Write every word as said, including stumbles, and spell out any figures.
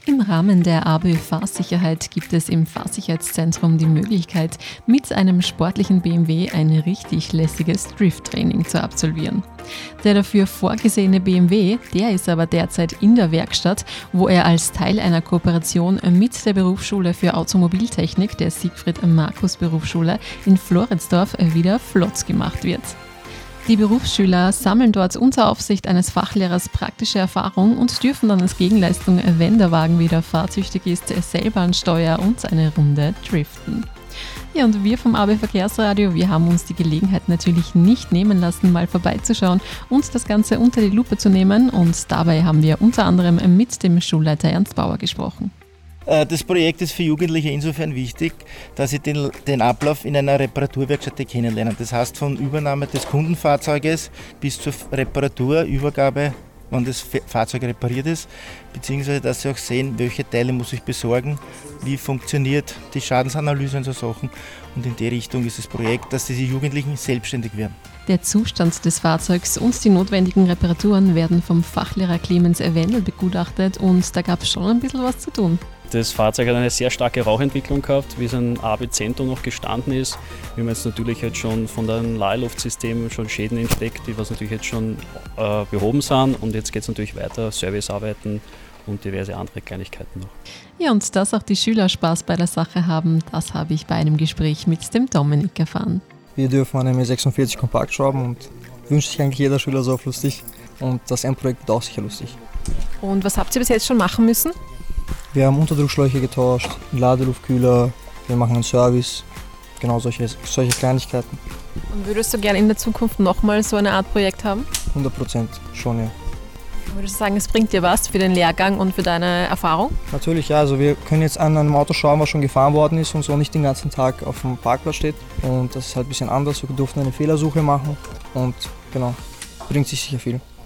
Im Rahmen der A B Ö Fahrsicherheit gibt es im Fahrsicherheitszentrum die Möglichkeit, mit einem sportlichen B M W ein richtig lässiges Drift-Training zu absolvieren. Der dafür vorgesehene B M W, der ist aber derzeit in der Werkstatt, wo er als Teil einer Kooperation mit der Berufsschule für Automobiltechnik der Siegfried-Markus-Berufsschule in Floridsdorf wieder flott gemacht wird. Die Berufsschüler sammeln dort unter Aufsicht eines Fachlehrers praktische Erfahrung und dürfen dann als Gegenleistung, wenn der Wagen wieder fahrtüchtig ist, selber an Steuer und eine Runde driften. Ja, und wir vom A B Verkehrsradio, wir haben uns die Gelegenheit natürlich nicht nehmen lassen, mal vorbeizuschauen und das Ganze unter die Lupe zu nehmen. Und dabei haben wir unter anderem mit dem Schulleiter Ernst Bauer gesprochen. Das Projekt ist für Jugendliche insofern wichtig, dass sie den, den Ablauf in einer Reparaturwerkstatt kennenlernen. Das heißt, von Übernahme des Kundenfahrzeuges bis zur Reparatur, Übergabe, wenn das Fahrzeug repariert ist, beziehungsweise dass sie auch sehen, welche Teile muss ich besorgen, wie funktioniert die Schadensanalyse und so Sachen. Und in die Richtung ist das Projekt, dass diese Jugendlichen selbstständig werden. Der Zustand des Fahrzeugs und die notwendigen Reparaturen werden vom Fachlehrer Clemens Wendel begutachtet und da gab es schon ein bisschen was zu tun. Das Fahrzeug hat eine sehr starke Rauchentwicklung gehabt, wie es ein A B Zentrum noch gestanden ist. Wir haben jetzt natürlich jetzt schon von dem Leihluftsystem schon Schäden entdeckt, die was natürlich jetzt schon äh, behoben sind. Und jetzt geht es natürlich weiter, Servicearbeiten und diverse andere Kleinigkeiten noch. Ja, und dass auch die Schüler Spaß bei der Sache haben, das habe ich bei einem Gespräch mit dem Dominik erfahren. Wir dürfen eine M sechsundvierzig kompakt schrauben und wünscht sich eigentlich jeder Schüler so auf lustig. Und das Endprojekt wird auch sicher lustig. Und was habt ihr bis jetzt schon machen müssen? Wir haben Unterdruckschläuche getauscht, einen Ladeluftkühler, wir machen einen Service, genau solche, solche Kleinigkeiten. Und würdest du gerne in der Zukunft nochmal so eine Art Projekt haben? hundert Prozent schon, ja. Würdest du sagen, es bringt dir was für den Lehrgang und für deine Erfahrung? Natürlich, ja. Also wir können jetzt an einem Auto schauen, was schon gefahren worden ist und so nicht den ganzen Tag auf dem Parkplatz steht. Und das ist halt ein bisschen anders. Wir durften eine Fehlersuche machen und genau, bringt sich sicher viel.